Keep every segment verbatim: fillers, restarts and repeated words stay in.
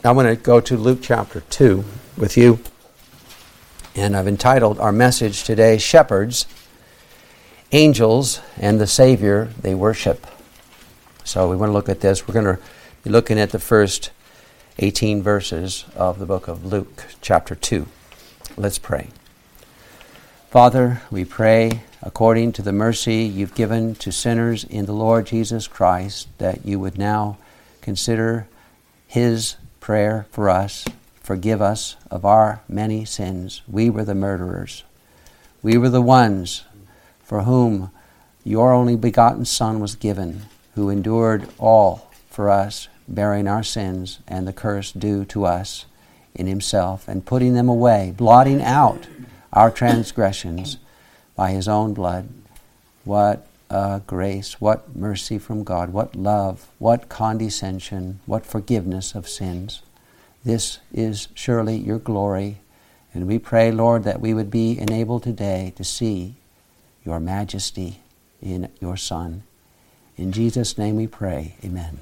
I want to go to Luke chapter two with you. And I've entitled our message today, Shepherds, Angels, and the Savior They Worship. So we want to look at this. We're going to be looking at the first eighteen verses of the book of Luke, chapter two. Let's pray. Father, we pray, according to the mercy you've given to sinners in the Lord Jesus Christ, that you would now consider His prayer for us. Forgive us of our many sins. We were the murderers. We were the ones for whom your only begotten Son was given, who endured all for us, bearing our sins and the curse due to us in Himself, and putting them away, blotting out our transgressions by His own blood. What uh, grace, what mercy from God, what love, what condescension, what forgiveness of sins. This is surely your glory, and we pray, Lord, that we would be enabled today to see your majesty in your Son. In Jesus' name we pray, amen.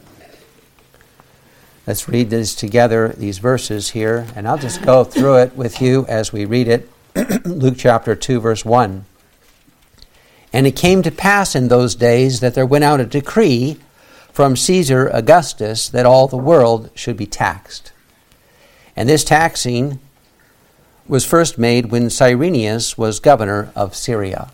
Let's read this together, these verses here, and I'll just go through it with you as we read it. Luke chapter two, verse one. And it came to pass in those days that there went out a decree from Caesar Augustus that all the world should be taxed. And this taxing was first made when Cyrenius was governor of Syria.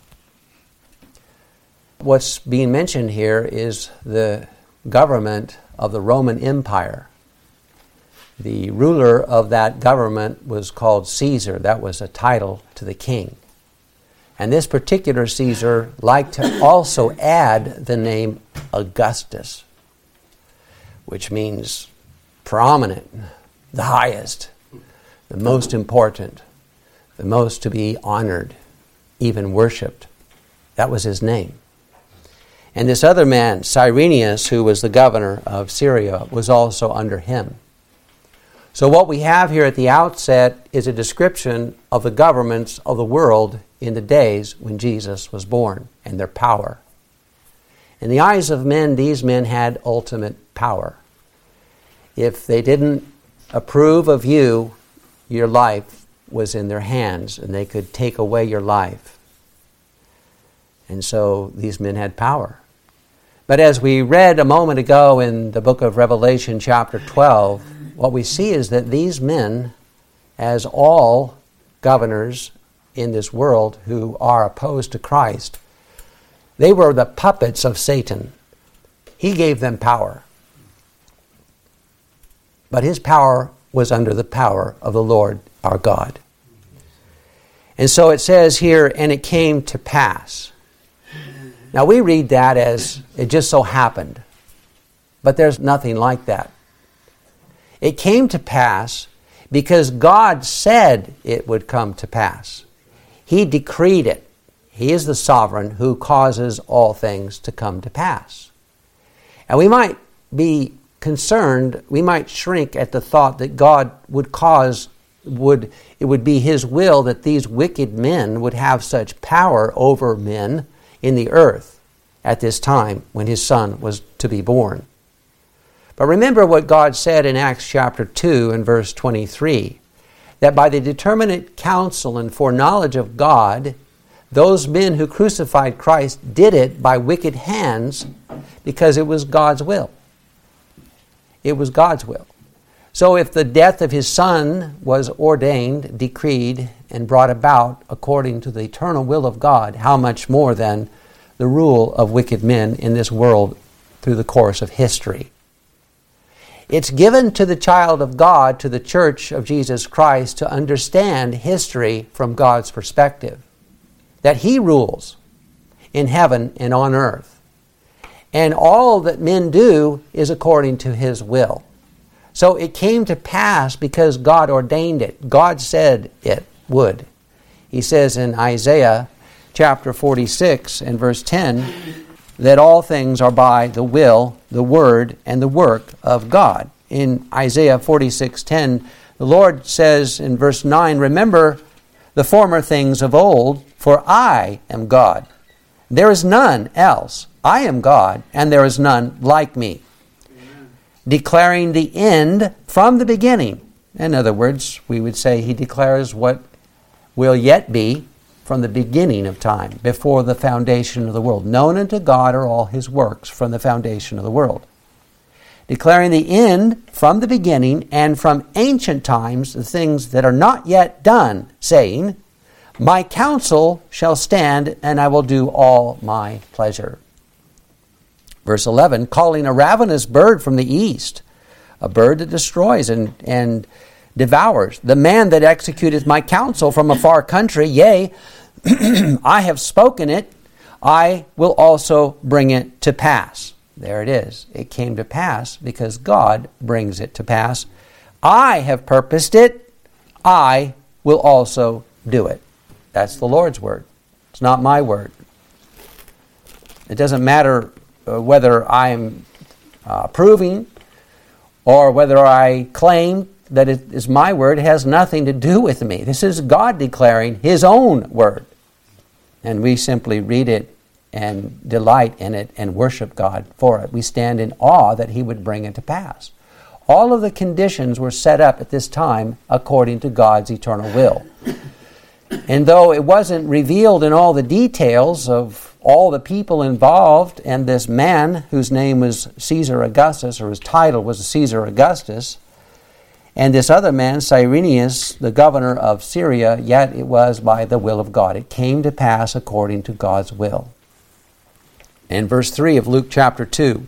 What's being mentioned here is the government of the Roman Empire. The ruler of that government was called Caesar. That was a title to the king. And this particular Caesar liked to also add the name Augustus, which means prominent, the highest, the most important, the most to be honored, even worshipped. That was his name. And this other man, Cyrenius, who was the governor of Syria, was also under him. So what we have here at the outset is a description of the governments of the world in the days when Jesus was born and their power. In the eyes of men, these men had ultimate power. If they didn't approve of you, your life was in their hands, and they could take away your life. And so these men had power. But as we read a moment ago in the book of Revelation, chapter twelve, what we see is that these men, as all governors in this world who are opposed to Christ, they were the puppets of Satan. He gave them power. But his power was under the power of the Lord our God. And so it says here, and it came to pass. Now we read that as it just so happened. But there's nothing like that. It came to pass because God said it would come to pass. He decreed it. He is the sovereign who causes all things to come to pass. And we might be concerned, we might shrink at the thought that God would cause, would it would be His will that these wicked men would have such power over men in the earth at this time when His Son was to be born. But remember what God said in Acts chapter two and verse twenty-three, that by the determinate counsel and foreknowledge of God, those men who crucified Christ did it by wicked hands because it was God's will. It was God's will. So if the death of His Son was ordained, decreed, and brought about according to the eternal will of God, how much more then the rule of wicked men in this world through the course of history? It's given to the child of God, to the church of Jesus Christ, to understand history from God's perspective, that He rules in heaven and on earth. And all that men do is according to His will. So it came to pass because God ordained it. God said it would. He says in Isaiah chapter forty-six and verse ten, that all things are by the will, the word, and the work of God. In Isaiah forty-six ten, the Lord says in verse nine, remember the former things of old, for I am God. There is none else. I am God, and there is none like me. Amen. declaring the end from the beginning. In other words, we would say he declares what will yet be from the beginning of time, before the foundation of the world. Known unto God are all his works from the foundation of the world. Declaring the end from the beginning, and from ancient times the things that are not yet done, saying, my counsel shall stand, and I will do all my pleasure. Verse eleven, calling a ravenous bird from the east, a bird that destroys and, and devours, the man that executeth my counsel from a far country, yea, I have spoken it, I will also bring it to pass. There it is. It came to pass because God brings it to pass. I have purposed it, I will also do it. That's the Lord's word. It's not my word. It doesn't matter uh, whether I'm uh, proving or whether I claim that it is my word. It has nothing to do with me. This is God declaring his own word. And we simply read it and delight in it and worship God for it. We stand in awe that he would bring it to pass. All of the conditions were set up at this time according to God's eternal will. And though it wasn't revealed in all the details of all the people involved and this man whose name was Caesar Augustus, or his title was Caesar Augustus, and this other man, Cyrenius, the governor of Syria, yet it was by the will of God. It came to pass according to God's will. In verse three of Luke chapter two,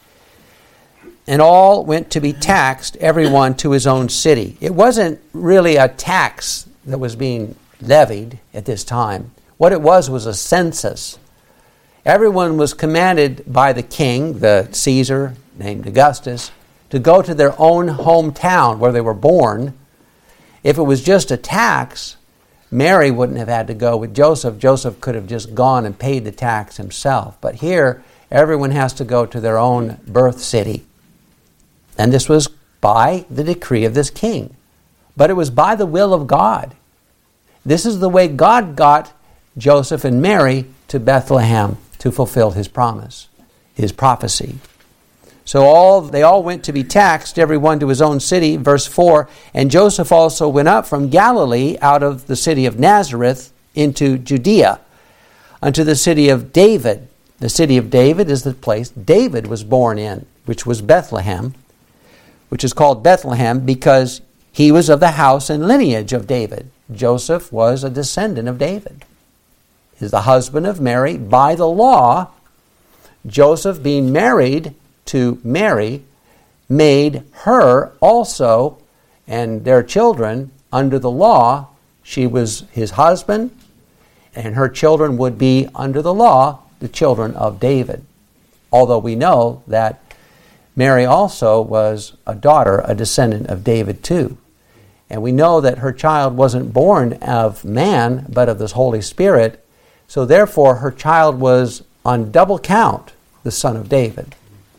and all went to be taxed, everyone to his own city. It wasn't really a tax that was being levied at this time. What it was was a census. Everyone was commanded by the king, the Caesar, named Augustus, to go to their own hometown where they were born. If it was just a tax, Mary wouldn't have had to go with Joseph. Joseph could have just gone and paid the tax himself. But here, everyone has to go to their own birth city. And this was by the decree of this king. But it was by the will of God. This is the way God got Joseph and Mary to Bethlehem to fulfill his promise, his prophecy. So all they all went to be taxed, every one to his own city. Verse four, and Joseph also went up from Galilee out of the city of Nazareth into Judea, unto the city of David. The city of David is the place David was born in, which was Bethlehem, which is called Bethlehem because he was of the house and lineage of David. Joseph was a descendant of David. He is the husband of Mary. By the law, Joseph being married to Mary made her also and their children under the law. She was his husband, and her children would be under the law, the children of David. Although we know that Mary also was a daughter, a descendant of David too. And we know that her child wasn't born of man, but of this Holy Spirit. So therefore, her child was on double count, the son of David.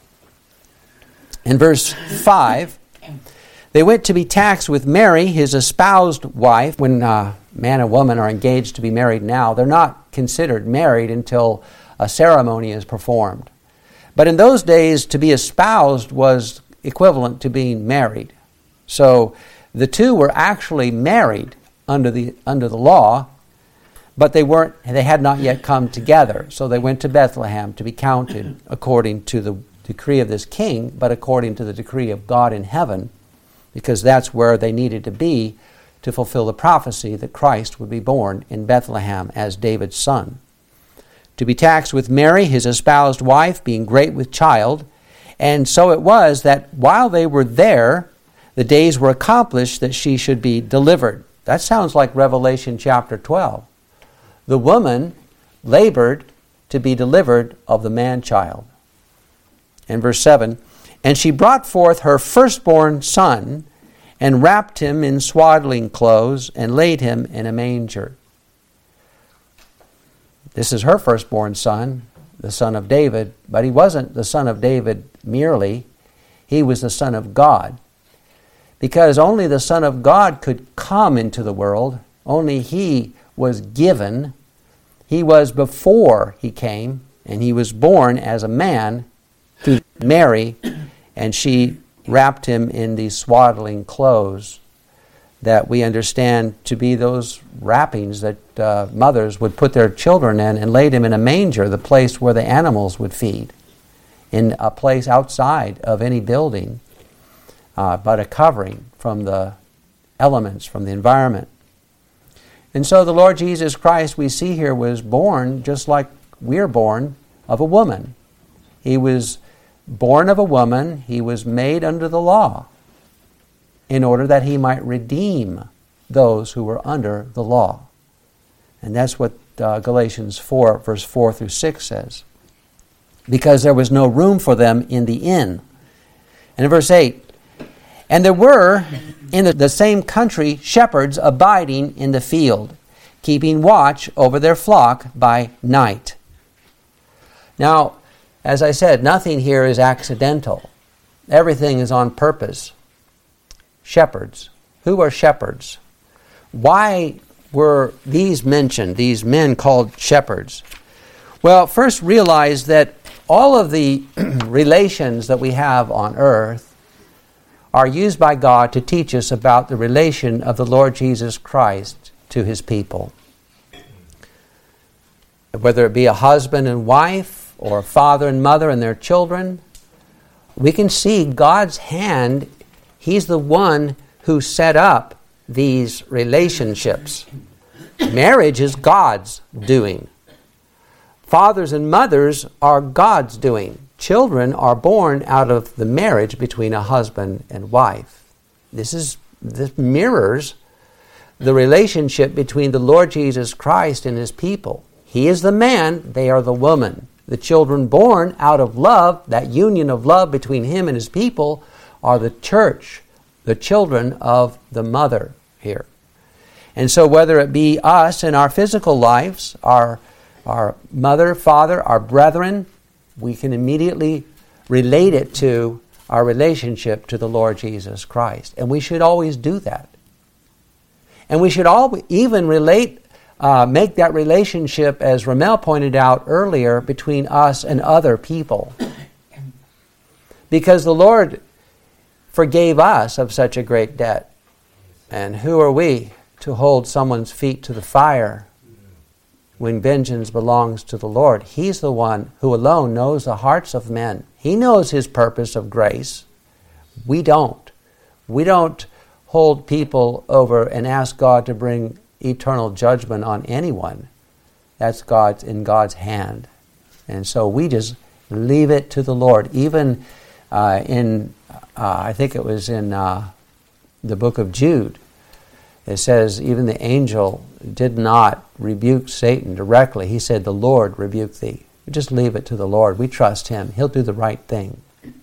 In verse five, they went to be taxed with Mary, his espoused wife. When uh, man and woman are engaged to be married now, they're not considered married until a ceremony is performed. But in those days, to be espoused was equivalent to being married. So the two were actually married under the under the law, but they weren't. They had not yet come together. So they went to Bethlehem to be counted according to the decree of this king, but according to the decree of God in heaven, because that's where they needed to be to fulfill the prophecy that Christ would be born in Bethlehem as David's son. To be taxed with Mary, his espoused wife, being great with child. And so it was that while they were there, the days were accomplished that she should be delivered. That sounds like Revelation chapter twelve. The woman labored to be delivered of the man-child. In verse seven, and she brought forth her firstborn son, and wrapped him in swaddling clothes, and laid him in a manger. This is her firstborn son, the son of David, but he wasn't the son of David merely. He was the son of God. Because only the Son of God could come into the world. Only he was given. He was before he came, and he was born as a man through Mary, and she wrapped him in these swaddling clothes that we understand to be those wrappings that uh, mothers would put their children in, and laid him in a manger, the place where the animals would feed, in a place outside of any building, uh, but a covering from the elements, from the environment. And so the Lord Jesus Christ, we see here, was born just like we're born of a woman. He was born of a woman. He was made under the law in order that he might redeem those who were under the law. And that's what uh, Galatians four, verse four through six says. Because there was no room for them in the inn. And in verse eight, and there were in the, the same country shepherds abiding in the field, keeping watch over their flock by night. Now, as I said, nothing here is accidental. Everything is on purpose. Shepherds. Who are shepherds? Why were these mentioned, these men called shepherds? Well, first realize that all of the relations that we have on earth are used by God to teach us about the relation of the Lord Jesus Christ to his people. Whether it be a husband and wife, or a father and mother and their children, we can see God's hand. He's the one who set up these relationships. Marriage is God's doing. Fathers and mothers are God's doing. Children are born out of the marriage between a husband and wife. This is this mirrors the relationship between the Lord Jesus Christ and his people. He is the man, they are the woman. The children born out of love, that union of love between him and his people, are the church, the children of the mother here. And so whether it be us in our physical lives, our, our mother, father, our brethren, we can immediately relate it to our relationship to the Lord Jesus Christ. And we should always do that. And we should all even relate, uh, make that relationship, as Ramel pointed out earlier, between us and other people. Because the Lord forgave us of such a great debt. And who are we to hold someone's feet to the fire when vengeance belongs to the Lord? He's the one who alone knows the hearts of men. He knows his purpose of grace. We don't. We don't hold people over and ask God to bring eternal judgment on anyone. That's God's in God's hand. And so we just leave it to the Lord. Even uh, in, uh, I think it was in uh, the book of Jude, it says, even the angel did not rebuke Satan directly. He said, the Lord rebuked thee. We just leave it to the Lord. We trust him. He'll do the right thing.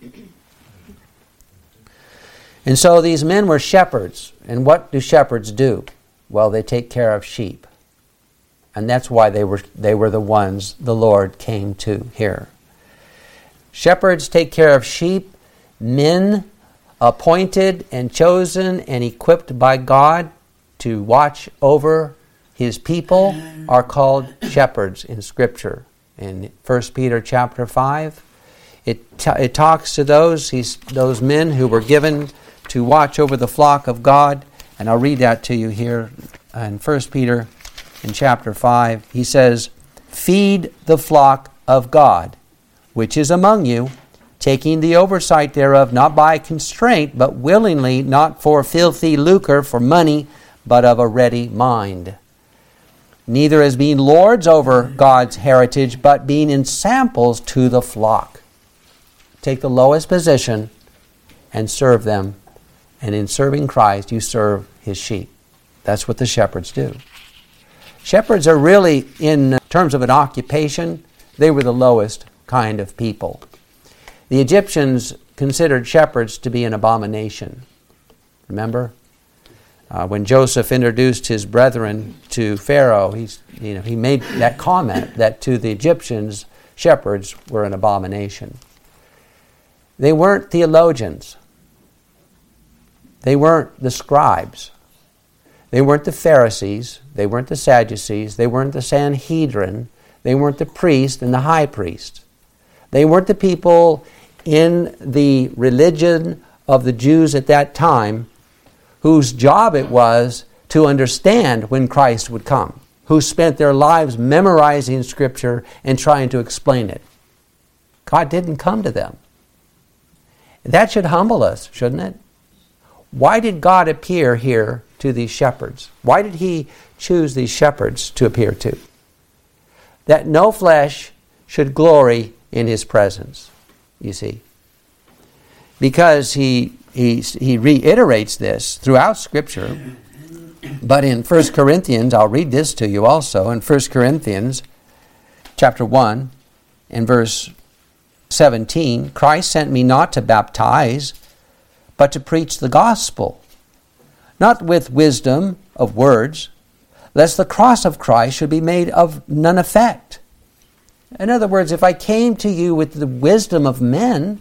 And so these men were shepherds. And what do shepherds do? Well, they take care of sheep. And that's why they were they were the ones the Lord came to here. Shepherds take care of sheep. Men appointed and chosen and equipped by God to watch over his people are called shepherds in Scripture. In First Peter chapter five, it t- it talks to those he's, those men who were given to watch over the flock of God. And I'll read that to you here in First Peter in chapter five. He says, feed the flock of God, which is among you, taking the oversight thereof, not by constraint, but willingly, not for filthy lucre, for money, but of a ready mind. Neither as being lords over God's heritage, but being ensamples to the flock. Take the lowest position and serve them. And in serving Christ, you serve his sheep. That's what the shepherds do. Shepherds are really, in terms of an occupation, they were the lowest kind of people. The Egyptians considered shepherds to be an abomination. Remember? Uh, when Joseph introduced his brethren to Pharaoh, he's, you know, he made that comment that to the Egyptians, shepherds were an abomination. They weren't theologians. They weren't the scribes. They weren't the Pharisees. They weren't the Sadducees. They weren't the Sanhedrin. They weren't the priest and the high priest. They weren't the people in the religion of the Jews at that time whose job it was to understand when Christ would come, who spent their lives memorizing Scripture and trying to explain it. God didn't come to them. That should humble us, shouldn't it? Why did God appear here to these shepherds? Why did He choose these shepherds to appear to? That no flesh should glory in His presence, you see. Because He, he, he reiterates this throughout Scripture. But in First Corinthians, I'll read this to you also, in First Corinthians chapter one, in verse seventeen, Christ sent me not to baptize, but to preach the gospel, not with wisdom of words, lest the cross of Christ should be made of none effect. In other words, if I came to you with the wisdom of men,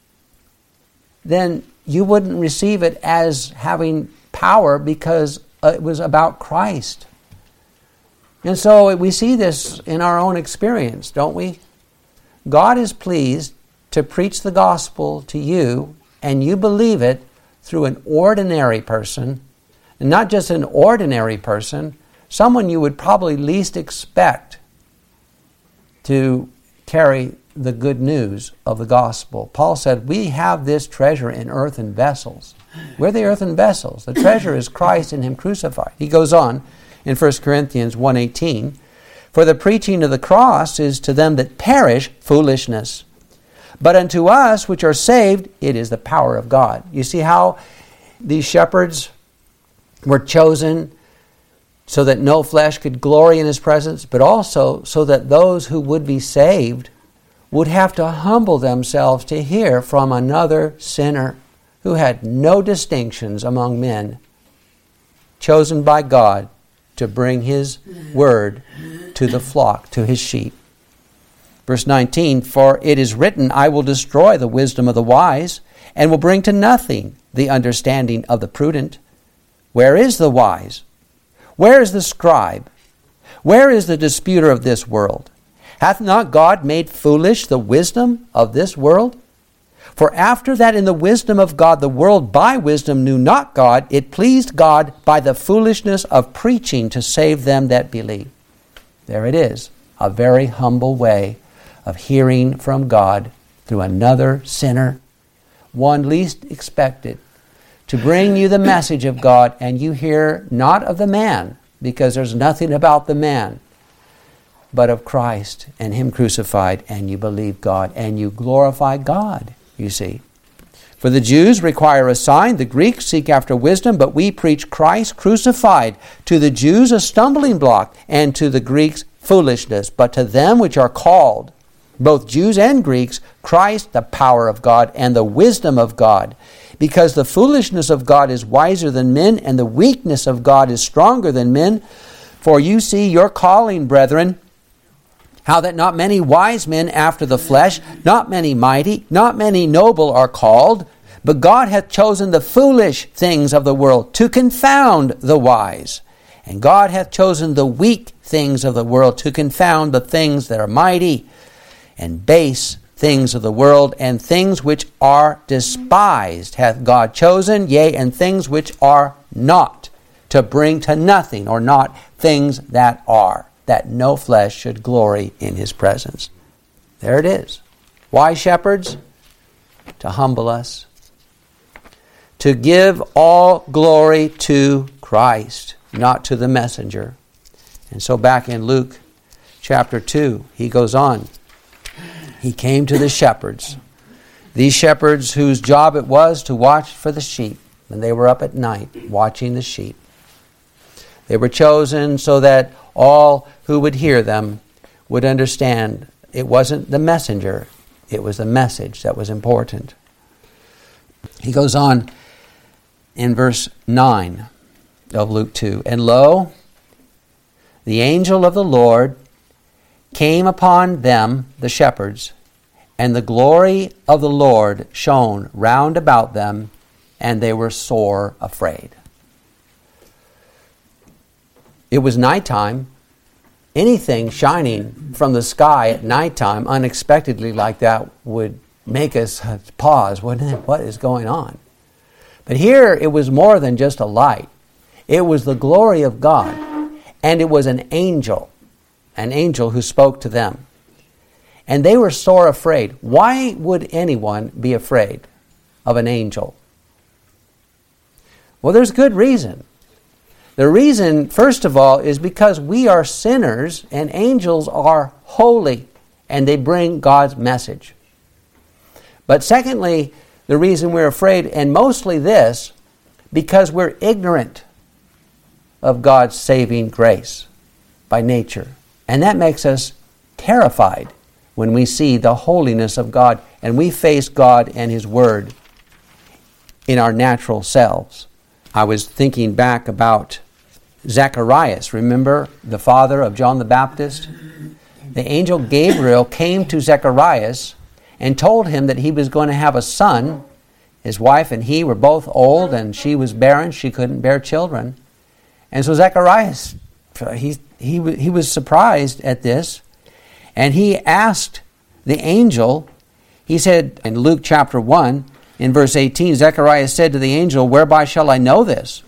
then you wouldn't receive it as having power because it was about Christ. And so we see this in our own experience, don't we? God is pleased to preach the gospel to you, and you believe it through an ordinary person, and not just an ordinary person, someone you would probably least expect to carry the good news of the gospel. Paul said, we have this treasure in earthen vessels. We're the earthen vessels. The treasure is Christ and Him crucified. He goes on in First Corinthians one eighteen, for the preaching of the cross is to them that perish foolishness, but unto us which are saved it is the power of God. You see how these shepherds were chosen so that no flesh could glory in His presence, but also so that those who would be saved would have to humble themselves to hear from another sinner who had no distinctions among men, chosen by God to bring His word to the flock, to His sheep. Verse nineteen, for it is written, I will destroy the wisdom of the wise, and will bring to nothing the understanding of the prudent. Where is the wise? Where is the scribe? Where is the disputer of this world? Hath not God made foolish the wisdom of this world? For after that in the wisdom of God the world by wisdom knew not God, it pleased God by the foolishness of preaching to save them that believe. There it is, a very humble way of hearing from God through another sinner, one least expected, to bring you the message of God, and you hear not of the man, because there's nothing about the man, but of Christ and Him crucified, and you believe God, and you glorify God, you see. For the Jews require a sign, the Greeks seek after wisdom, but we preach Christ crucified, to the Jews a stumbling block, and to the Greeks foolishness, but to them which are called, both Jews and Greeks, Christ the power of God and the wisdom of God. Because the foolishness of God is wiser than men, and the weakness of God is stronger than men. For you see your calling, brethren, how that not many wise men after the flesh, not many mighty, not many noble are called, but God hath chosen the foolish things of the world to confound the wise. And God hath chosen the weak things of the world to confound the things that are mighty, and base things of the world, and things which are despised hath God chosen, yea, and things which are not, to bring to nothing, or not, things that are, that no flesh should glory in His presence. There it is. Why, shepherds? To humble us. To give all glory to Christ, not to the messenger. And so back in Luke chapter two, he goes on. He came to the shepherds. These shepherds whose job it was to watch for the sheep. And they were up at night watching the sheep. They were chosen so that all who would hear them would understand it wasn't the messenger, it was the message that was important. He goes on in verse nine of Luke two. And lo, the angel of the Lord came upon them, the shepherds, and the glory of the Lord shone round about them, and they were sore afraid. It was nighttime. Anything shining from the sky at nighttime unexpectedly like that would make us pause, wouldn't it? What is going on? But here it was more than just a light. It was the glory of God. And it was an angel. An angel who spoke to them. And they were sore afraid. Why would anyone be afraid of an angel? Well, there's good reason. The reason, first of all, is because we are sinners and angels are holy and they bring God's message. But secondly, the reason we're afraid, and mostly this, because we're ignorant of God's saving grace by nature. And that makes us terrified when we see the holiness of God and we face God and His Word in our natural selves. I was thinking back about Zacharias, remember the father of John the Baptist? The angel Gabriel came to Zacharias and told him that he was going to have a son. His wife and he were both old and she was barren. She couldn't bear children. And so Zacharias, he, he, he was surprised at this. And he asked the angel, he said in Luke chapter one, in verse eighteen, Zacharias said to the angel, "Whereby shall I know this?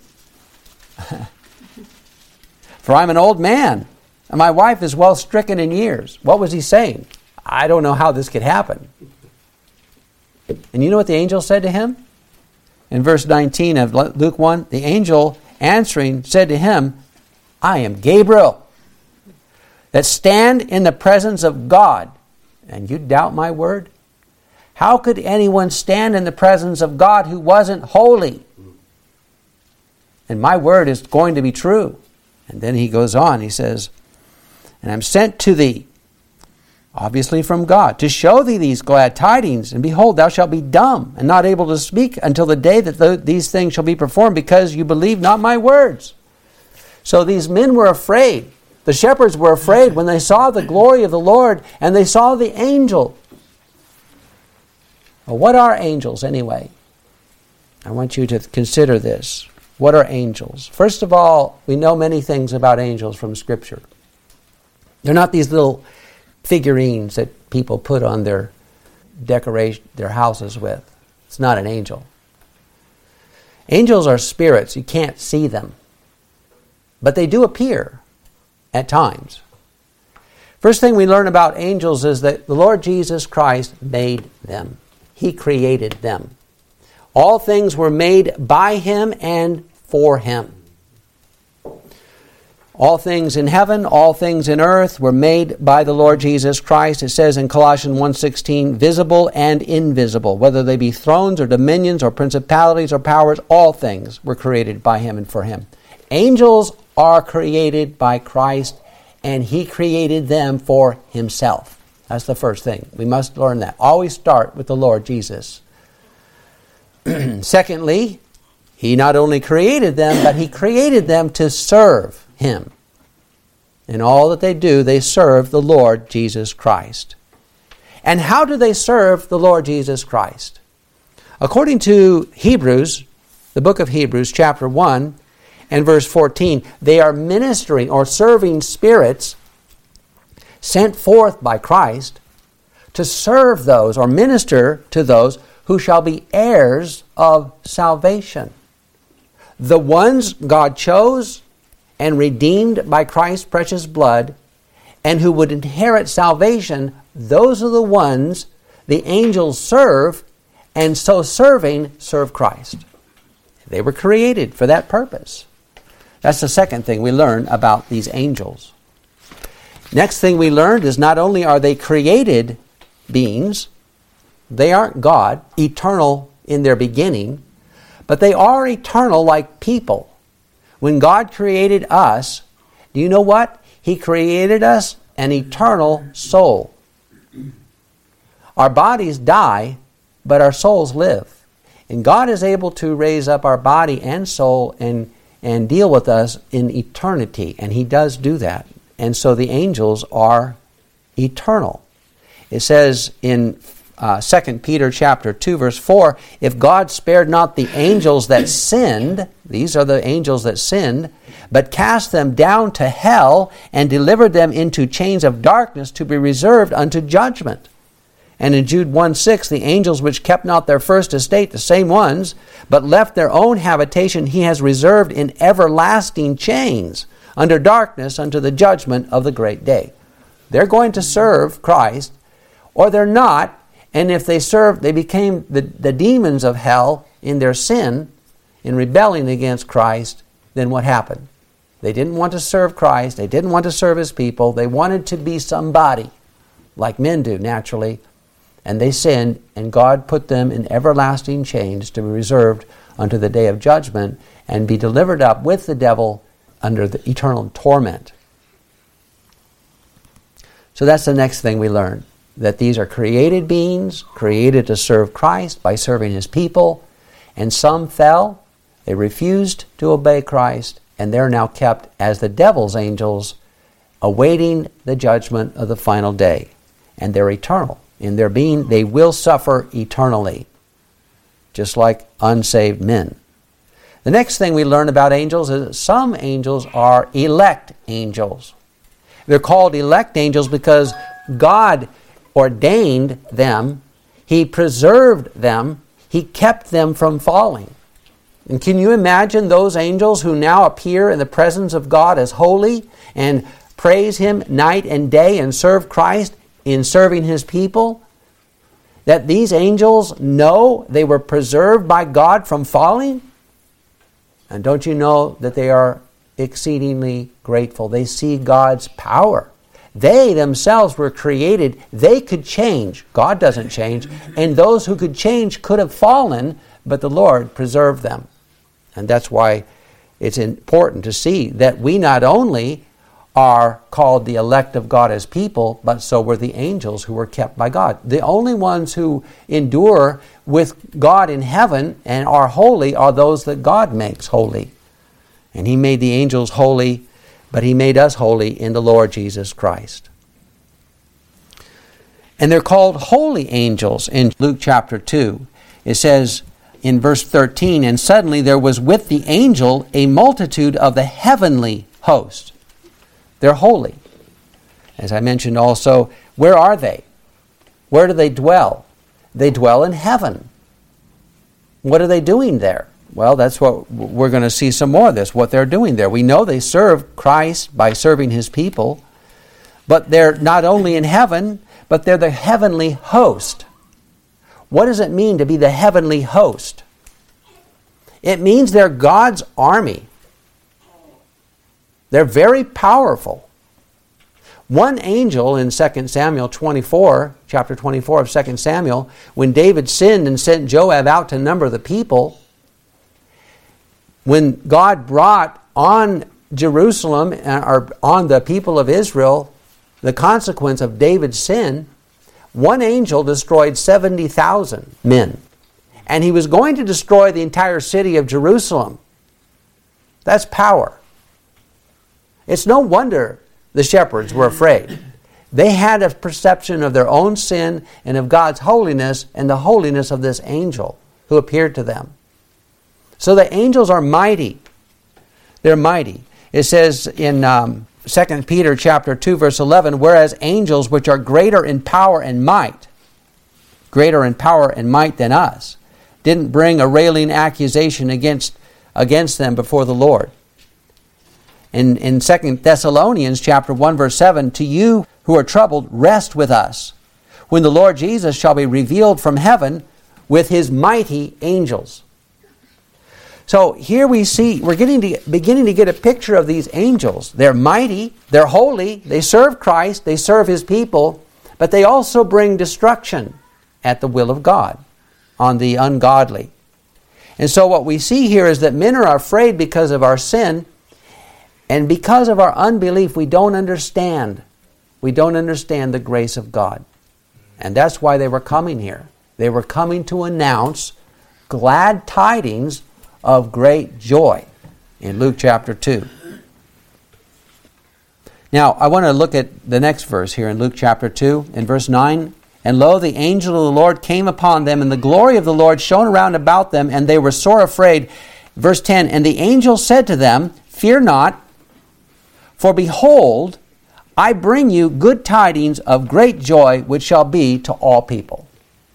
For I'm an old man, and my wife is well stricken in years." What was he saying? I don't know how this could happen. And you know what the angel said to him? In verse nineteen of Luke one, the angel answering said to him, "I am Gabriel, that stand in the presence of God, and you doubt my word? How could anyone stand in the presence of God who wasn't holy? And my word is going to be true." And then he goes on, he says, "And I'm sent to thee," obviously from God, "to show thee these glad tidings. And behold, thou shalt be dumb and not able to speak until the day that th- these things shall be performed, because you believe not my words." So these men were afraid. The shepherds were afraid when they saw the glory of the Lord and they saw the angel. Well, what are angels anyway? I want you to consider this. What are angels? First of all, we know many things about angels from Scripture. They're not these little figurines that people put on their decoration, their houses with. It's not an angel. Angels are spirits. You can't see them. But they do appear at times. First thing we learn about angels is that the Lord Jesus Christ made them. He created them. All things were made by Him and for Him. All things in heaven, all things in earth were made by the Lord Jesus Christ. It says in Colossians one sixteen, visible and invisible, whether they be thrones or dominions or principalities or powers, all things were created by Him and for Him. Angels are created by Christ, and He created them for Himself. That's the first thing. We must learn that. Always start with the Lord Jesus. Secondly, He not only created them, but He created them to serve Him. In all that they do, they serve the Lord Jesus Christ. And how do they serve the Lord Jesus Christ? According to Hebrews, the book of Hebrews, chapter one, and verse fourteen, they are ministering or serving spirits sent forth by Christ to serve those or minister to those who shall be heirs of salvation. The ones God chose and redeemed by Christ's precious blood, and who would inherit salvation, those are the ones the angels serve, and so serving, serve Christ. They were created for that purpose. That's the second thing we learn about these angels. Next thing we learned is not only are they created beings, they aren't God, eternal in their beginning, but they are eternal like people. When God created us, do you know what? He created us an eternal soul. Our bodies die, but our souls live. And God is able to raise up our body and soul and and deal with us in eternity. And He does do that. And so the angels are eternal. It says in uh, Second Peter chapter two, verse four, if God spared not the angels that sinned, these are the angels that sinned, but cast them down to hell and delivered them into chains of darkness to be reserved unto judgment. And in Jude one six, the angels which kept not their first estate, the same ones, but left their own habitation, he has reserved in everlasting chains under darkness unto the judgment of the great day. They're going to serve Christ, or they're not. And if they serve, they became the, the demons of hell in their sin, in rebelling against Christ, then what happened? They didn't want to serve Christ. They didn't want to serve His people. They wanted to be somebody, like men do naturally. And they sinned, and God put them in everlasting chains to be reserved unto the day of judgment and be delivered up with the devil under the eternal torment. So that's the next thing we learn, that these are created beings, created to serve Christ by serving His people, and some fell. They refused to obey Christ, and they're now kept as the devil's angels, awaiting the judgment of the final day. And they're eternal. In their being, they will suffer eternally, just like unsaved men. The next thing we learn about angels is that some angels are elect angels. They're called elect angels because God ordained them. He preserved them. He kept them from falling. And can you imagine those angels who now appear in the presence of God as holy and praise Him night and day and serve Christ in serving His people? That these angels know they were preserved by God from falling? And don't you know that they are exceedingly grateful? They see God's power. They themselves were created. They could change. God doesn't change. And those who could change could have fallen, but the Lord preserved them. And that's why it's important to see that we not only are called the elect of God as people, but so were the angels who were kept by God. The only ones who endure with God in heaven and are holy are those that God makes holy. And He made the angels holy, but He made us holy in the Lord Jesus Christ. And they're called holy angels in Luke chapter two. It says in verse thirteen, and suddenly there was with the angel a multitude of the heavenly host. They're holy. As I mentioned also, where are they? Where do they dwell? They dwell in heaven. What are they doing there? Well, that's what we're going to see some more of this, what they're doing there. We know they serve Christ by serving His people, but they're not only in heaven, but they're the heavenly host. What does it mean to be the heavenly host? It means they're God's army. They're very powerful. One angel in Second Samuel twenty-four, chapter twenty-four of Second Samuel, when David sinned and sent Joab out to number the people, when God brought on Jerusalem, or on the people of Israel, the consequence of David's sin, one angel destroyed seventy thousand men. And he was going to destroy the entire city of Jerusalem. That's power. It's no wonder the shepherds were afraid. They had a perception of their own sin and of God's holiness and the holiness of this angel who appeared to them. So the angels are mighty. They're mighty. It says in um, Second Peter chapter two, verse eleven, whereas angels which are greater in power and might, greater in power and might than us, didn't bring a railing accusation against, against them before the Lord. In, in Second Thessalonians chapter one, verse seven, to you who are troubled, rest with us, when the Lord Jesus shall be revealed from heaven with His mighty angels. So here we see, we're getting to, beginning to get a picture of these angels. They're mighty, they're holy, they serve Christ, they serve His people, but they also bring destruction at the will of God on the ungodly. And so what we see here is that men are afraid because of our sin, and because of our unbelief, we don't understand. We don't understand the grace of God. And that's why they were coming here. They were coming to announce glad tidings of great joy in Luke chapter two. Now, I want to look at the next verse here in Luke chapter two, in verse nine. And lo, the angel of the Lord came upon them, and the glory of the Lord shone around about them, and they were sore afraid. Verse ten, and the angel said to them, fear not, for behold, I bring you good tidings of great joy, which shall be to all people.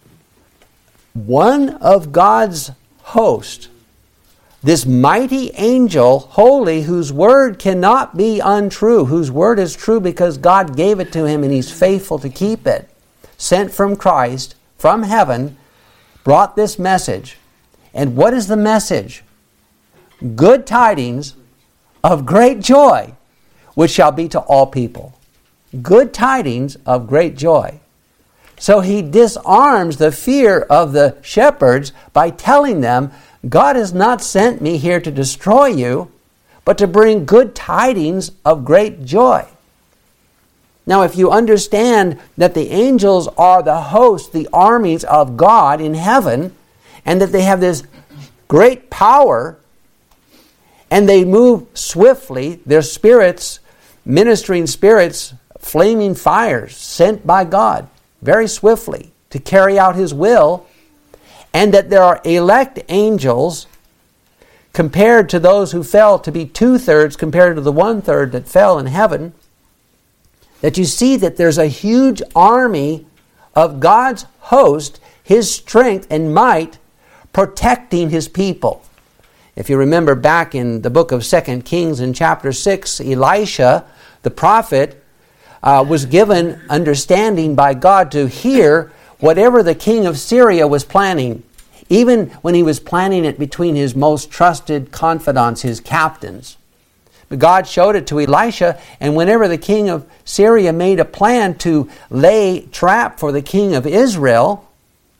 One of God's host, this mighty angel, holy, whose word cannot be untrue, whose word is true because God gave it to him and he's faithful to keep it, sent from Christ, from heaven, brought this message. And what is the message? Good tidings of great joy, which shall be to all people. Good tidings of great joy. So he disarms the fear of the shepherds by telling them, God has not sent me here to destroy you, but to bring good tidings of great joy. Now, if you understand that the angels are the host, the armies of God in heaven, and that they have this great power, and they move swiftly, their spirits, ministering spirits, flaming fires sent by God very swiftly to carry out his will, and that there are elect angels compared to those who fell to be two-thirds compared to the one-third that fell in heaven, that you see that there's a huge army of God's host, his strength and might, protecting his people. If you remember back in the book of Second Kings in chapter six, Elisha, the prophet, uh, was given understanding by God to hear whatever the king of Syria was planning, even when he was planning it between his most trusted confidants, his captains. But God showed it to Elisha, and whenever the king of Syria made a plan to lay trap for the king of Israel,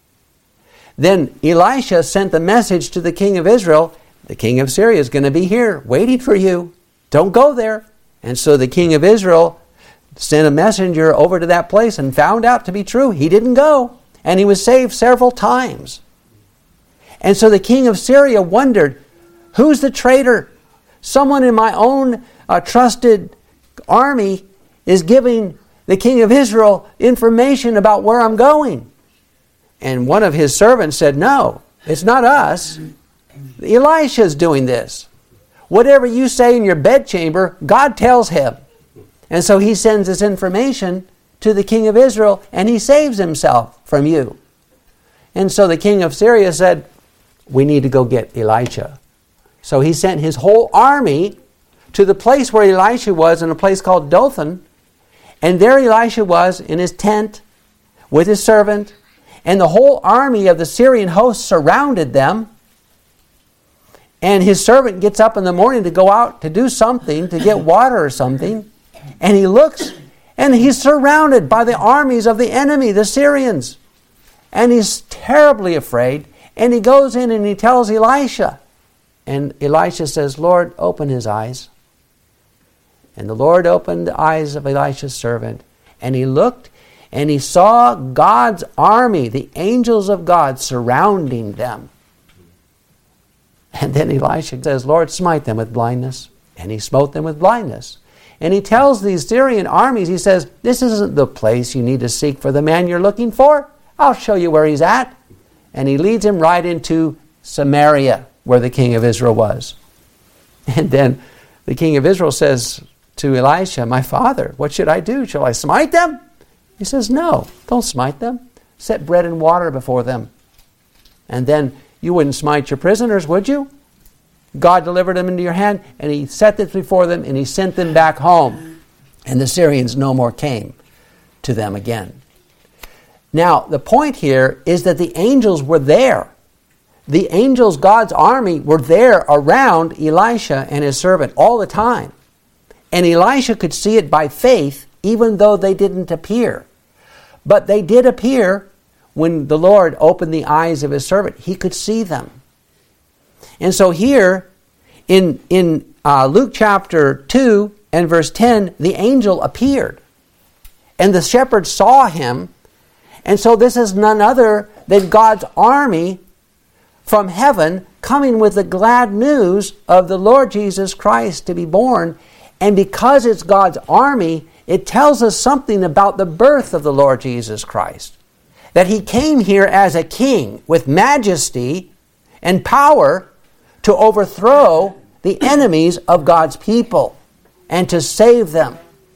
then Elisha sent the message to the king of Israel, the king of Syria is going to be here waiting for you. Don't go there. And so the king of Israel sent a messenger over to that place and found out to be true. He didn't go. And he was saved several times. And so the king of Syria wondered, who's the traitor? Someone in my own uh, trusted army is giving the king of Israel information about where I'm going. And one of his servants said, no, it's not us. Elisha's doing this. Whatever you say in your bedchamber, God tells him. And so he sends this information to the king of Israel, and he saves himself from you. And so the king of Syria said, we need to go get Elisha. So he sent his whole army to the place where Elisha was, in a place called Dothan. And there Elisha was in his tent with his servant. And the whole army of the Syrian host surrounded them. And his servant gets up in the morning to go out to do something, to get water or something. And he looks, and he's surrounded by the armies of the enemy, the Syrians. And he's terribly afraid. And he goes in and he tells Elisha. And Elisha says, Lord, open his eyes. And the Lord opened the eyes of Elisha's servant. And he looked, and he saw God's army, the angels of God, surrounding them. And then Elisha says, Lord, smite them with blindness. And he smote them with blindness. And he tells these Syrian armies, he says, this isn't the place you need to seek for the man you're looking for. I'll show you where he's at. And he leads him right into Samaria, where the king of Israel was. And then the king of Israel says to Elisha, my father, what should I do? Shall I smite them? He says, no, don't smite them. Set bread and water before them. And then you wouldn't smite your prisoners, would you? God delivered them into your hand, and he set this before them, and he sent them back home. And the Syrians no more came to them again. Now, the point here is that the angels were there. The angels, God's army, were there around Elisha and his servant all the time. And Elisha could see it by faith, even though they didn't appear. But they did appear when the Lord opened the eyes of his servant. He could see them. And so here, in, in uh, Luke chapter two and verse ten, the angel appeared. And the shepherds saw him. And so this is none other than God's army from heaven coming with the glad news of the Lord Jesus Christ to be born. And because it's God's army, it tells us something about the birth of the Lord Jesus Christ. That he came here as a king with majesty and power to overthrow the enemies of God's people and to save them.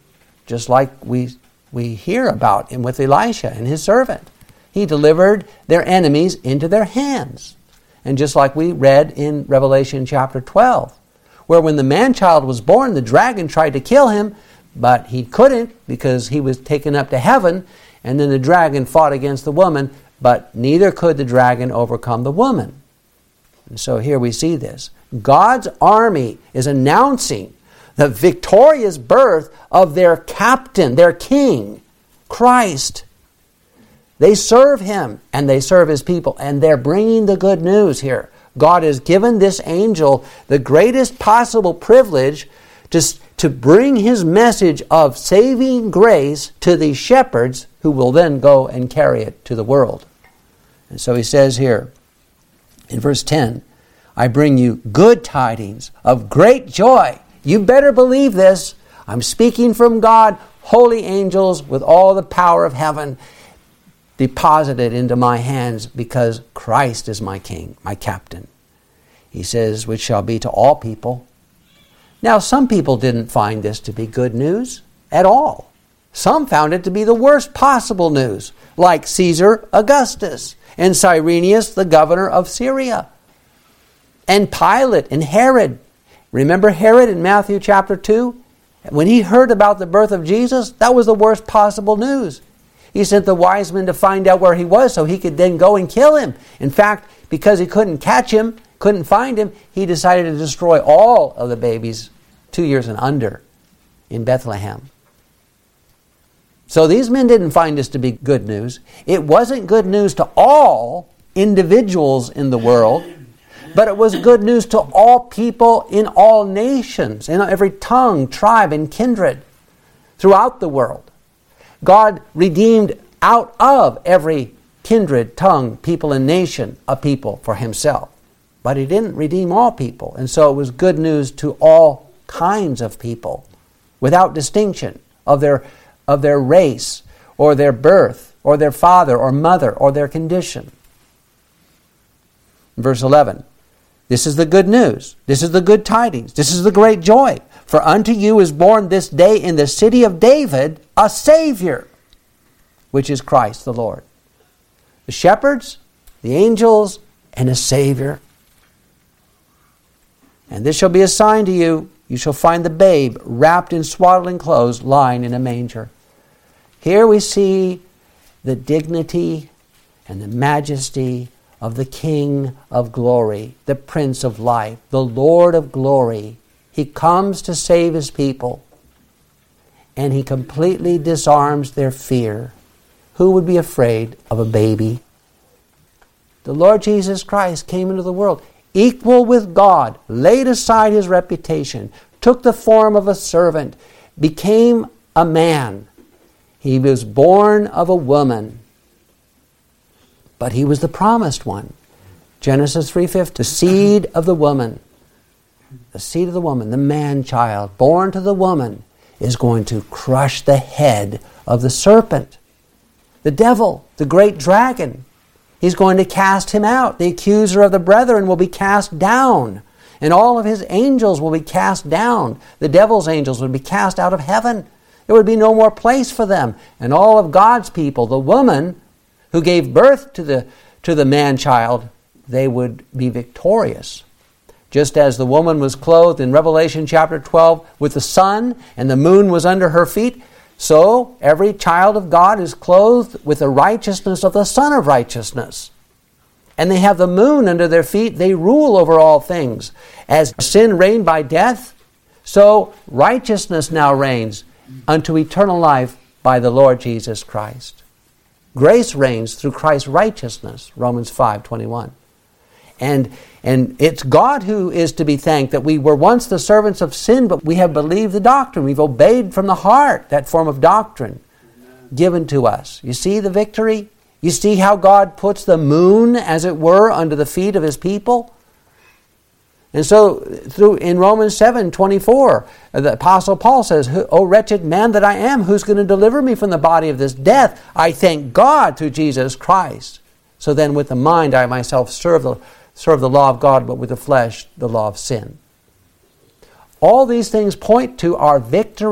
just like we we hear about him with Elisha and his servant. He delivered their enemies into their hands. And just like we read in Revelation chapter twelve, where when the man-child was born, the dragon tried to kill him, but he couldn't because he was taken up to heaven, and then the dragon fought against the woman, but neither could the dragon overcome the woman. And so here we see this. God's army is announcing the victorious birth of their captain, their king, Christ. They serve him and they serve his people, and they're bringing the good news here. God has given this angel the greatest possible privilege to, to bring his message of saving grace to these shepherds who will then go and carry it to the world. And so he says here in verse ten, I bring you good tidings of great joy. You better believe this. I'm speaking from God. Holy angels with all the power of heaven deposited into my hands because Christ is my king, my captain. He says, which shall be to all people. Now, some people didn't find this to be good news at all. Some found it to be the worst possible news, like Caesar Augustus and Cyrenius, the governor of Syria, and Pilate and Herod. Remember Herod in Matthew chapter two? When he heard about the birth of Jesus, that was the worst possible news. He sent the wise men to find out where he was so he could then go and kill him. In fact, because he couldn't catch him, couldn't find him, he decided to destroy all of the babies two years and under in Bethlehem. So these men didn't find this to be good news. It wasn't good news to all individuals in the world, but it was good news to all people in all nations, in every tongue, tribe, and kindred throughout the world. God redeemed out of every kindred, tongue, people, and nation a people for himself. But he didn't redeem all people. And so it was good news to all kinds of people without distinction of their, of their race or their birth or their father or mother or their condition. Verse eleven. This is the good news. This is the good tidings. This is the great joy. For unto you is born this day in the city of David a Savior, which is Christ the Lord. The shepherds, the angels, and a Savior. And this shall be a sign to you. You shall find the babe wrapped in swaddling clothes, lying in a manger. Here we see the dignity and the majesty of the King of glory, the Prince of life, the Lord of glory. He comes to save his people, and he completely disarms their fear. Who would be afraid of a baby? The Lord Jesus Christ came into the world, equal with God, laid aside his reputation, took the form of a servant, became a man. He was born of a woman, but he was the promised one. Genesis three fifty, the seed of the woman. The seed of the woman, the man-child, born to the woman, is going to crush the head of the serpent. The devil, the great dragon, he's going to cast him out. The accuser of the brethren will be cast down. And all of his angels will be cast down. The devil's angels will be cast out of heaven. There would be no more place for them. And all of God's people, the woman who gave birth to the, to the man-child, they would be victorious. Just as the woman was clothed in Revelation chapter twelve with the sun and the moon was under her feet, so every child of God is clothed with the righteousness of the Son of Righteousness. And they have the moon under their feet. They rule over all things. As sin reigned by death, so righteousness now reigns unto eternal life by the Lord Jesus Christ. Grace reigns through Christ's righteousness, Romans five twenty-one. And, and it's God who is to be thanked that we were once the servants of sin, but we have believed the doctrine. We've obeyed from the heart that form of doctrine given to us. You see the victory? You see how God puts the moon, as it were, under the feet of his people? And so through in Romans seven twenty-four, the Apostle Paul says, O wretched man that I am, who's going to deliver me from the body of this death? I thank God through Jesus Christ. So then with the mind I myself serve the serve the law of God, but with the flesh the law of sin. All these things point to our victory.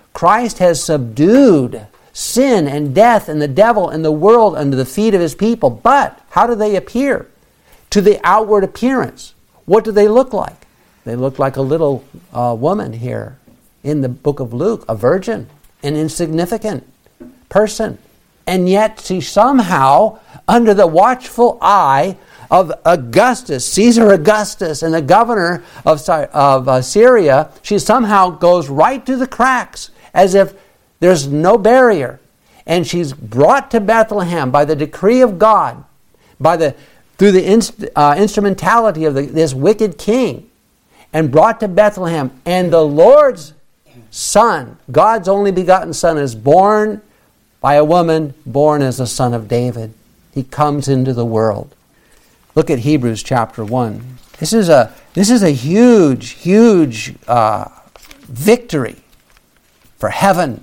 Christ has subdued sin and death and the devil and the world under the feet of his people. But how do they appear? To the outward appearance. What do they look like? They look like a little uh, woman here in the book of Luke, a virgin, an insignificant person. And yet she somehow, under the watchful eye of Augustus, Caesar Augustus, and the governor of, of uh, Syria, she somehow goes right through the cracks as if there's no barrier. And she's brought to Bethlehem by the decree of God, by the through the inst, uh, instrumentality of the, this wicked king, and brought to Bethlehem. And the Lord's Son, God's only begotten Son, is born by a woman, born as a son of David. He comes into the world. Look at Hebrews chapter one. This is a this is a huge, huge uh, victory for heaven.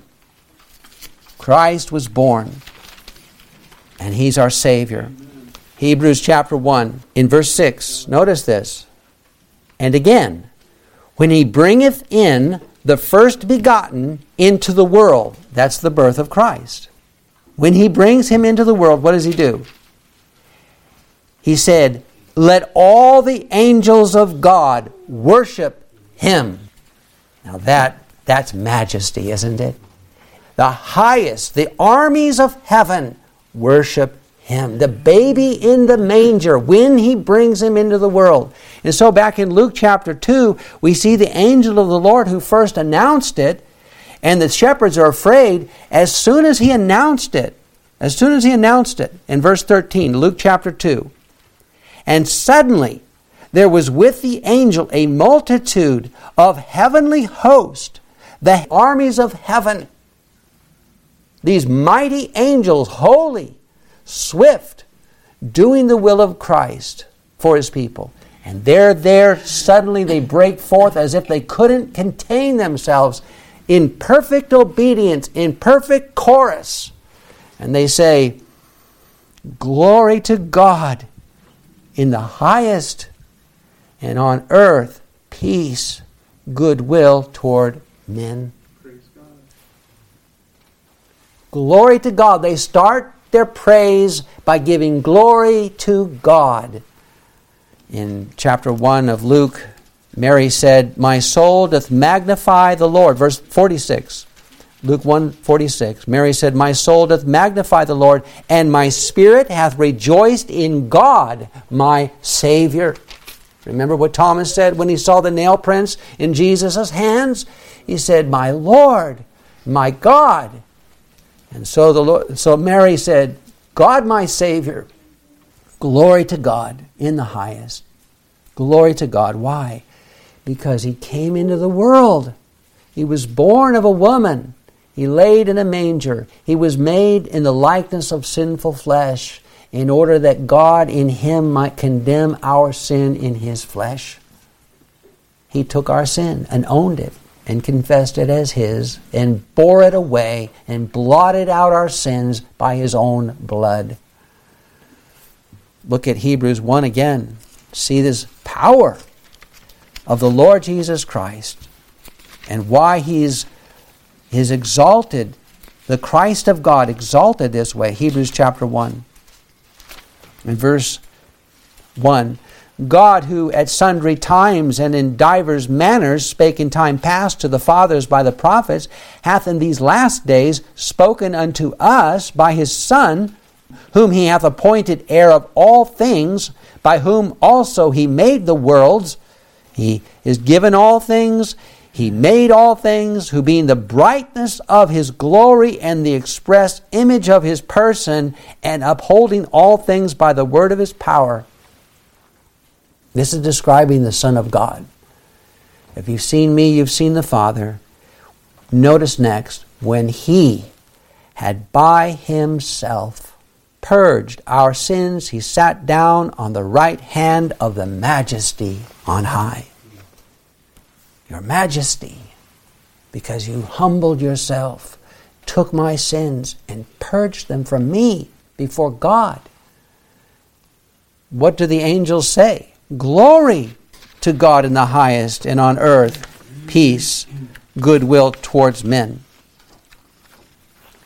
Christ was born, and He's our Savior. Hebrews chapter one, in verse six, notice this. And again, when He bringeth in the first begotten into the world, that's the birth of Christ. When He brings Him into the world, what does He do? He said, let all the angels of God worship Him. Now that, that's majesty, isn't it? The highest, the armies of heaven worship Him. The baby in the manger, when He brings Him into the world. And so back in Luke chapter two, we see the angel of the Lord who first announced it, and the shepherds are afraid as soon as He announced it. As soon as He announced it. In verse thirteen, Luke chapter two. And suddenly there was with the angel a multitude of heavenly hosts, the armies of heaven. These mighty angels, holy, swift, doing the will of Christ for His people. And they're there, suddenly they break forth as if they couldn't contain themselves in perfect obedience, in perfect chorus. And they say, glory to God in the highest, and on earth peace, goodwill toward men. Praise God. Glory to God. They start their praise by giving glory to God. In chapter one of Luke, Mary said, my soul doth magnify the Lord. Verse forty-six. Luke one forty-six. Mary said, my soul doth magnify the Lord, and my spirit hath rejoiced in God, my Savior. Remember what Thomas said when he saw the nail prints in Jesus' hands? He said, my Lord, my God. And so the Lord, so Mary said, God my Savior. Glory to God in the highest. Glory to God. Why? Because He came into the world. He was born of a woman. He laid in a manger. He was made in the likeness of sinful flesh, in order that God in Him might condemn our sin in His flesh. He took our sin and owned it and confessed it as His and bore it away and blotted out our sins by His own blood. Look at Hebrews one again. See this power of the Lord Jesus Christ and why He's is exalted, the Christ of God exalted this way. Hebrews chapter one. In verse one, God, who at sundry times and in divers manners spake in time past to the fathers by the prophets, hath in these last days spoken unto us by His Son, whom He hath appointed heir of all things, by whom also He made the worlds. He is given all things. He made all things, who being the brightness of His glory and the express image of His person, and upholding all things by the word of His power. This is describing the Son of God. If you've seen me, you've seen the Father. Notice next, when He had by Himself purged our sins, He sat down on the right hand of the Majesty on high. Your Majesty, because you humbled yourself, took my sins and purged them from me before God. What do the angels say? Glory to God in the highest, and on earth peace, goodwill towards men.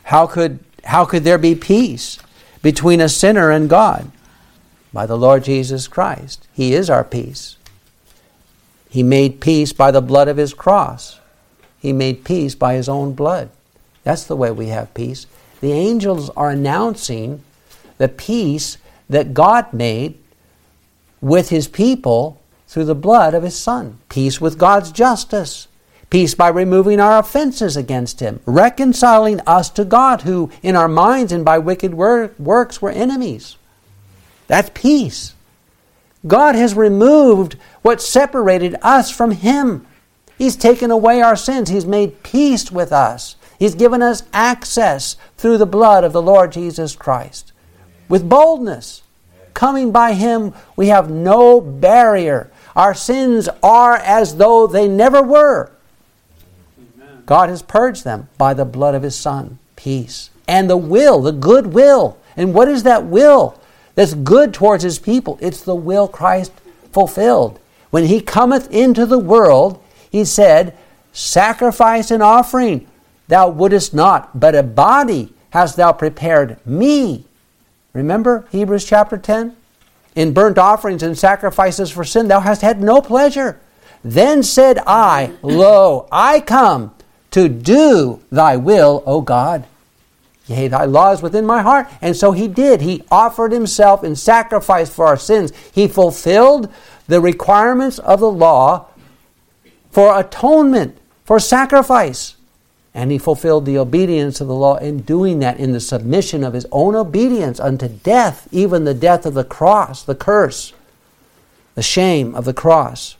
How could, how could there be peace between a sinner and God? By the Lord Jesus Christ. He is our peace. He made peace by the blood of His cross. He made peace by His own blood. That's the way we have peace. The angels are announcing the peace that God made with His people through the blood of His Son. Peace with God's justice. Peace by removing our offenses against Him. Reconciling us to God, who in our minds and by wicked work, works were enemies. That's peace. God has removed what separated us from Him. He's taken away our sins. He's made peace with us. He's given us access through the blood of the Lord Jesus Christ. With boldness. Coming by Him, we have no barrier. Our sins are as though they never were. Amen. God has purged them by the blood of His Son. Peace. And the will, the good will. And what is that will that's good towards His people? It's the will Christ fulfilled. When He cometh into the world, He said, sacrifice and offering thou wouldest not, but a body hast thou prepared me. Remember Hebrews chapter ten? In burnt offerings and sacrifices for sin thou hast had no pleasure. Then said I, lo, I come to do thy will, O God. Yea, thy law is within my heart. And so He did. He offered Himself in sacrifice for our sins. He fulfilled the requirements of the law for atonement, for sacrifice. And He fulfilled the obedience of the law in doing that, in the submission of His own obedience unto death, even the death of the cross, the curse, the shame of the cross.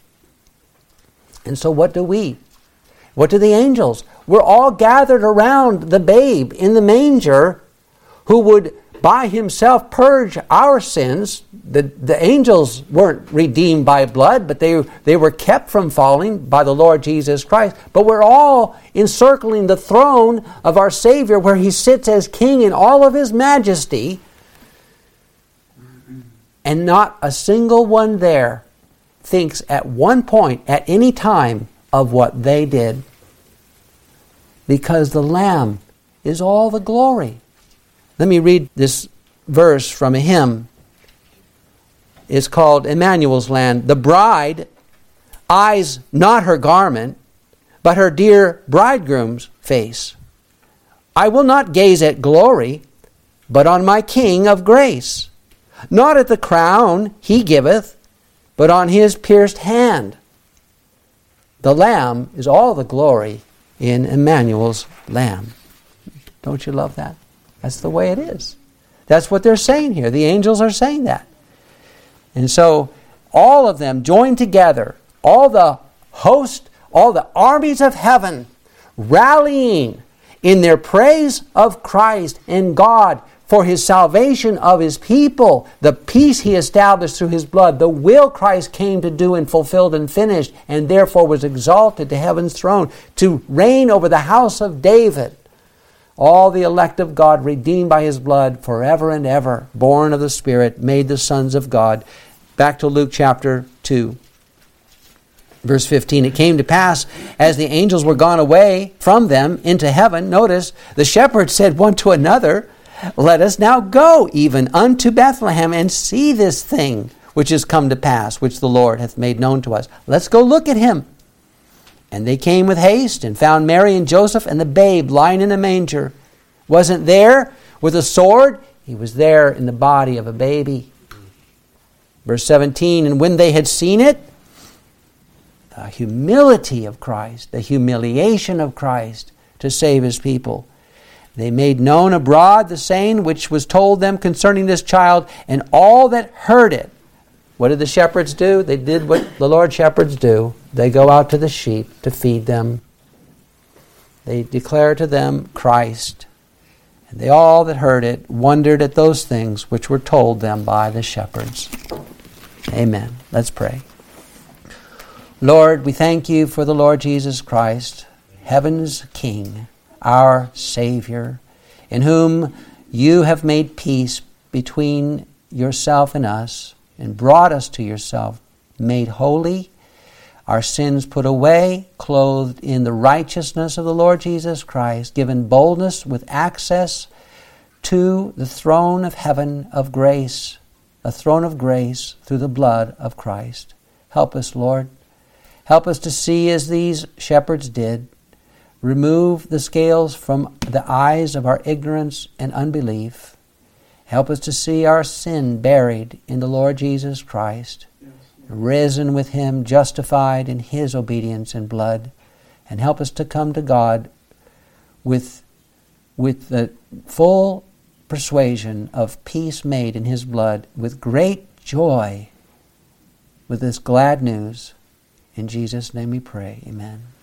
And so what do we? What do the angels? We're all gathered around the babe in the manger who would by Himself purge our sins. The, the angels weren't redeemed by blood, but they, they were kept from falling by the Lord Jesus Christ. But we're all encircling the throne of our Savior where He sits as King in all of His majesty. And not a single one there thinks at one point, at any time, of what they did. Because the Lamb is all the glory. Let me read this verse from a hymn. It's called Emmanuel's Land. The bride eyes not her garment, but her dear bridegroom's face. I will not gaze at glory, but on my King of grace. Not at the crown He giveth, but on His pierced hand. The Lamb is all the glory in Emmanuel's Lamb. Don't you love that? That's the way it is. That's what they're saying here. The angels are saying that. And so all of them joined together, all the host, all the armies of heaven, rallying in their praise of Christ and God for His salvation of His people, the peace He established through His blood, the will Christ came to do and fulfilled and finished, and therefore was exalted to heaven's throne to reign over the house of David. All the elect of God, redeemed by His blood forever and ever, born of the Spirit, made the sons of God. Back to Luke chapter two. Verse fifteen, it came to pass, as the angels were gone away from them into heaven, notice, the shepherds said one to another, let us now go even unto Bethlehem and see this thing which is come to pass, which the Lord hath made known to us. Let's go look at Him. And they came with haste and found Mary and Joseph and the babe lying in a manger. Wasn't there with a sword. He was there in the body of a baby. Verse seventeen, and when they had seen it, the humility of Christ, the humiliation of Christ to save His people, they made known abroad the saying which was told them concerning this child, and all that heard it. What did the shepherds do? They did what the Lord shepherds do. They go out to the sheep to feed them. They declare to them Christ. And they all that heard it wondered at those things which were told them by the shepherds. Amen. Let's pray. Lord, we thank You for the Lord Jesus Christ, heaven's King, our Savior, in whom You have made peace between Yourself and us, and brought us to Yourself, made holy our sins put away, clothed in the righteousness of the Lord Jesus Christ, given boldness with access to the throne of heaven of grace, a throne of grace through the blood of Christ. Help us, Lord. Help us to see as these shepherds did. Remove the scales from the eyes of our ignorance and unbelief. Help us to see our sin buried in the Lord Jesus Christ, risen with Him, justified in His obedience and blood, and help us to come to God with, with the full persuasion of peace made in His blood, with great joy, with this glad news. In Jesus' name we pray. Amen.